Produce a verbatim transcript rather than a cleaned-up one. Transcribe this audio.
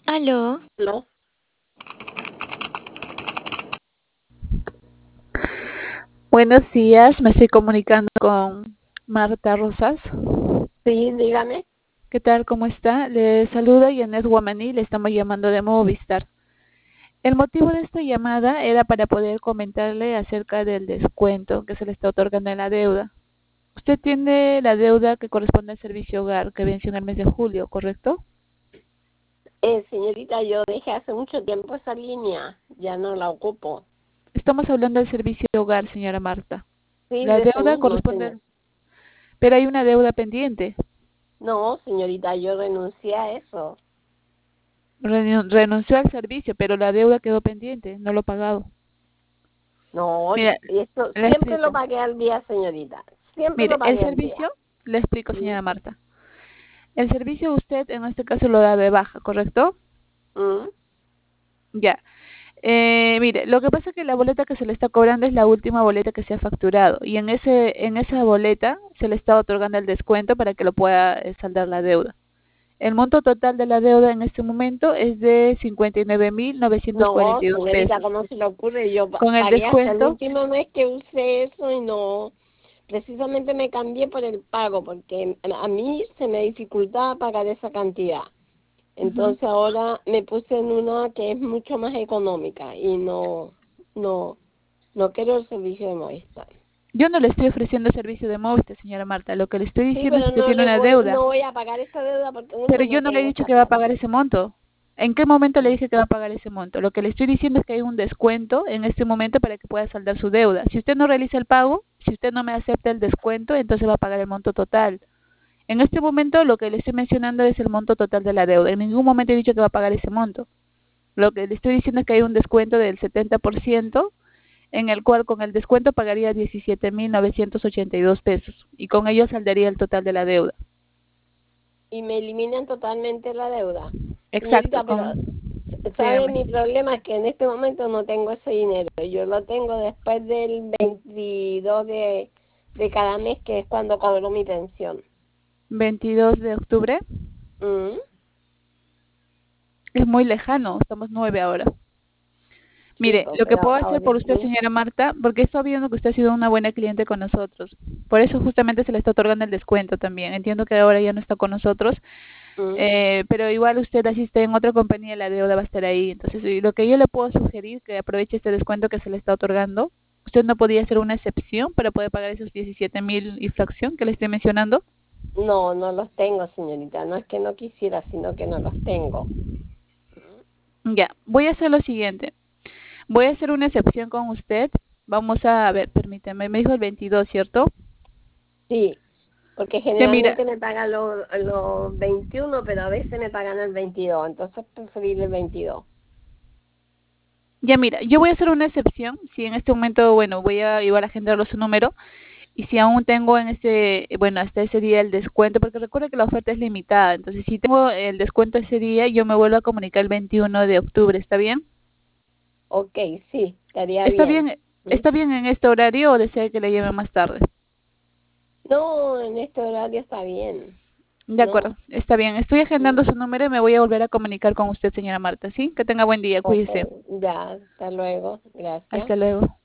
Aló, ¿No? Buenos días, me estoy comunicando con Marta Rosas. Sí, dígame. ¿Qué tal? ¿Cómo está? Le saluda Yanet Guamaní, le estamos llamando de Movistar. El motivo de esta llamada era para poder comentarle acerca del descuento que se le está otorgando en la deuda. Usted tiene la deuda que corresponde al servicio hogar que venció en el mes de julio, ¿correcto? Eh, señorita, yo dejé hace mucho tiempo esa línea, ya no la ocupo. Estamos hablando del servicio hogar, señora Marta. Sí, La de ese deuda mismo, corresponde, señor. al- pero hay una deuda pendiente. No, señorita, yo renuncié a eso. Renu- renunció al servicio, pero la deuda quedó pendiente, no lo ha pagado. No, y Mira, esto le siempre lo explico. pagué al día, señorita. Siempre Mire, lo el pagué al día. servicio, le explico, ¿Mm? señora Marta. El servicio usted en este caso lo da de baja, ¿correcto? ¿Mm? Ya. Eh, mire, lo que pasa es que la boleta que se le está cobrando es la última boleta que se ha facturado y en ese en esa boleta se le está otorgando el descuento para que lo pueda eh, saldar la deuda. El monto total de la deuda en este momento es de cincuenta y nueve mil novecientos No, cuarenta y dos señorita, pesos. ¿cómo se le ocurre? Yo pa- Con el pagué hasta el descuento, último mes que usé eso y no. Precisamente me cambié por el pago porque a mí se me dificultaba pagar esa cantidad. ujú. Entonces ahora me puse en una que es mucho más económica y no, no, no quiero el servicio de Movistar. Yo no le estoy ofreciendo servicio de móvil, señora Marta. Lo que le estoy Sí, diciendo es pero que usted no tiene le una voy, deuda. no voy a pagar esta deuda porque Pero uno yo no no le he tengo dicho esa que va a plata. pagar ese monto. ¿En qué momento le dije que va a pagar ese monto? Lo que le estoy diciendo es que hay un descuento en este momento para que pueda saldar su deuda. Si usted no realiza el pago, si usted no me acepta el descuento, entonces va a pagar el monto total. En este momento lo que le estoy mencionando es el monto total de la deuda. En ningún momento he dicho que va a pagar ese monto. Lo que le estoy diciendo es que hay un descuento del setenta por ciento, en el cual con el descuento pagaría diecisiete mil novecientos ochenta y dos pesos y con ello saldaría el total de la deuda. Y me eliminan totalmente la deuda. Exacto, Señorita, pero con... ¿sabe? Dígame. Mi problema es que en este momento no tengo ese dinero. Yo lo tengo después del veintidós de, de cada mes, que es cuando cobro mi pensión. veintidós de octubre. ¿Mm? Es muy lejano, estamos nueve ahora. Sí, Mire, pues, lo que pero puedo hacer ahora, por usted, ¿mm? señora Marta, porque estoy viendo que usted ha sido una buena cliente con nosotros. Por eso justamente se le está otorgando el descuento también. Entiendo que ahora ya no está con nosotros, ¿Mm? eh, pero igual usted asiste en otra compañía, la deuda va a estar ahí. Entonces, y lo que yo le puedo sugerir, que aproveche este descuento que se le está otorgando. ¿Usted no podría hacer una excepción para poder pagar esos diecisiete mil y fracción que le estoy mencionando? No, no los tengo, señorita. No es que no quisiera, sino que no los tengo. Ya, voy a hacer lo siguiente. Voy a hacer una excepción con usted. Vamos a ver, permíteme, me dijo el veintidós, ¿cierto? Sí, porque Ya mira, generalmente me pagan los, los veintiuno, pero a veces me pagan el veintidós, entonces preferible el veintidós. ya mira, yo voy a hacer una excepción. Si en este momento, bueno, voy a igual a agendarlo su número. Y si aún tengo en este, bueno, hasta ese día el descuento, porque recuerda que la oferta es limitada. Entonces, si tengo el descuento ese día, yo me vuelvo a comunicar el veintiuno de octubre, ¿está bien? Ok, sí, estaría ¿Está bien. bien, ¿Mm? está bien en este horario o desea que le llame más tarde? No, en este horario está bien, De ¿no? acuerdo, está bien. Estoy ¿Mm? agendando su número y me voy a volver a comunicar con usted, señora Marta, ¿sí? Que tenga buen día, Ok, cuídese. ya, hasta luego, gracias. Hasta luego.